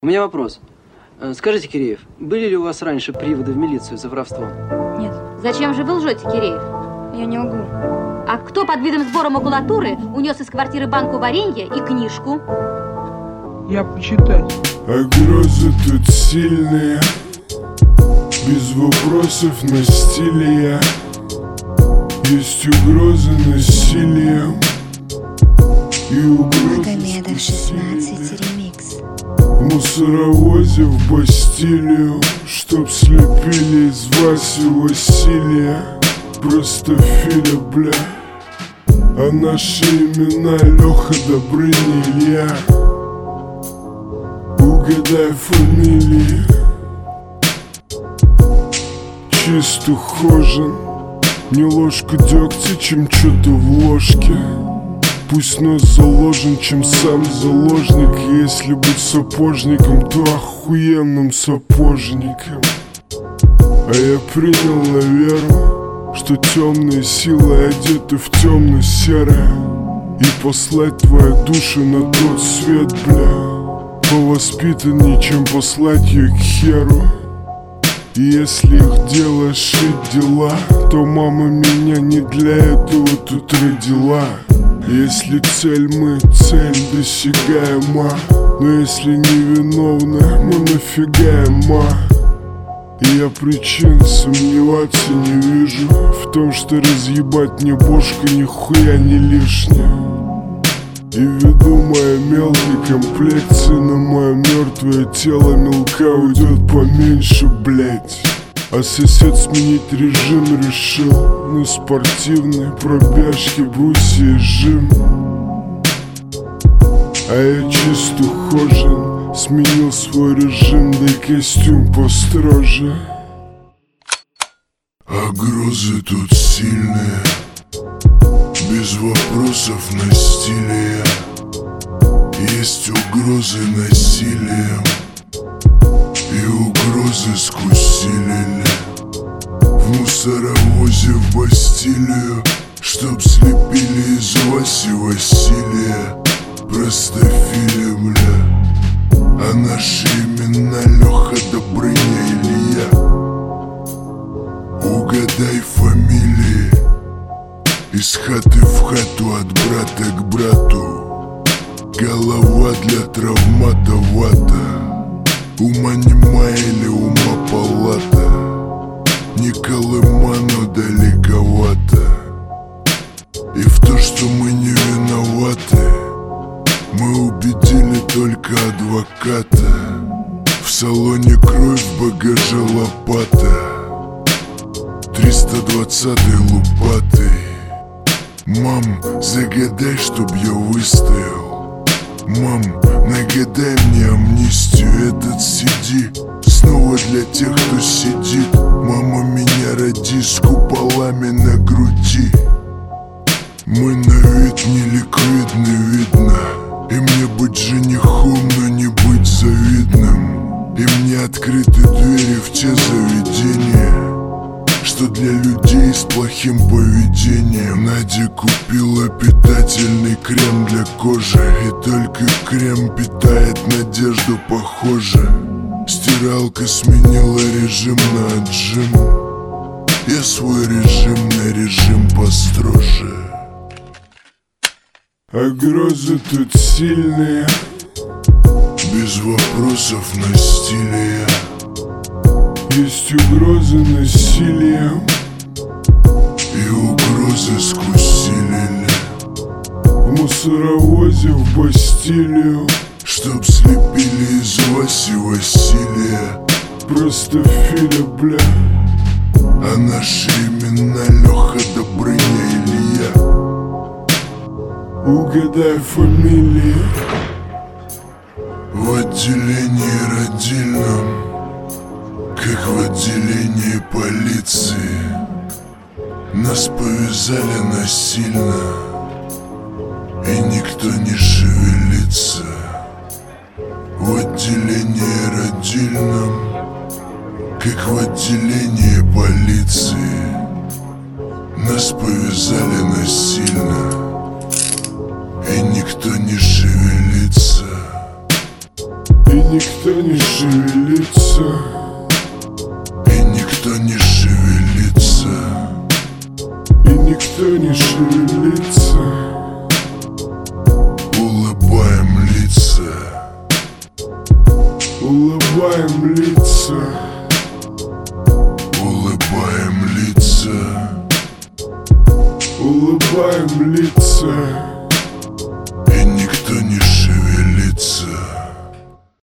У меня вопрос. Скажите, Киреев, были ли у вас раньше приводы в милицию за воровство? Нет. Зачем же вы лжете, Киреев? Я не лгу. А кто под видом сбора макулатуры унес из квартиры банку варенья и книжку? Я почитать. А грозы тут сильные, без вопросов на стиле я. Есть угрозы насилием и угрозы Магомедов 16 ремикс. в мусоровозе в Бастилию, чтоб слепили из вас и Василия. Просто Филя, бля. А наши имена Леха, Добрыня, Илья. Угадай фамилии. Чист ухожен, не ложку дегтя, чем что-то в ложке. Пусть нос заложен, чем сам заложник. Если быть сапожником, то охуенным сапожником. А я принял на веру, что темные силы одеты в темно-серое, и послать твою душу на тот свет, бля, повоспитаннее, чем послать ее к херу. И если их дело шить дела, то мама меня не для этого тут родила. Если цель мы, цель досягаема, но если невиновны, мы нафигаема. И я причин сомневаться не вижу в том, что разъебать мне бошку нихуя не лишнее. И ввиду моей мелкой комплекции на мое мертвое тело мелка уйдет поменьше, блять. А сосед сменить режим решил на спортивной пробежке брусья и жим. А я чист ухожен, сменил свой режим, да и костюм построже. А грозы тут сильные, без вопросов на стиле я. Есть угрозы насилием и угрозы скусилили в мусоровозе в Бастилию, чтоб слепили из вас и Василия. Просто Филя, бля. А наши имена Леха, Добрыня, Илья. Угадай фамилии. Из хаты в хату, от брата к брату. Голова для травмата вата. Ума нема или ума палата. Не Колыма, но далековато. И в то, что мы не виноваты, мы убедили только адвоката. В салоне кровь, в багаже лопата. 320-й лупатый. Мам, загадай, чтоб я выстоял. Мам, нагадай мне амнистию. Этот CD снова для тех, кто сидит. Мама, меня роди с куполами на груди. Мы на вид не ликвидны, видно. И мне быть женихом, но не быть завидным. И мне открыты двери в те заведения, что для людей с плохим поведением. Надя купила питательный крем для кожи, и только крем питает надежду, похоже. Стиралка сменила режим на отжим. Я свой режим на режим построже. А грозы тут сильные, без вопросов на стиле я. Есть угрозы насилием и угрозы скусилили в мусоровозе в Бастилию, чтоб слепили из вас и Василия. Просто Филя, бля. А наши имена Леха, Добрыня, Илья. Угадай фамилии. В отделении родильном, как в отделении полиции, нас повязали насильно, и никто не шевелится. В отделении родильном, как в отделении полиции, нас повязали насильно, и никто не шевелится. И никто никто не шевелится, и никто не шевелится, и никто не шевелится. Улыбаем лица, улыбаем лица, улыбаем лица, улыбаем лица.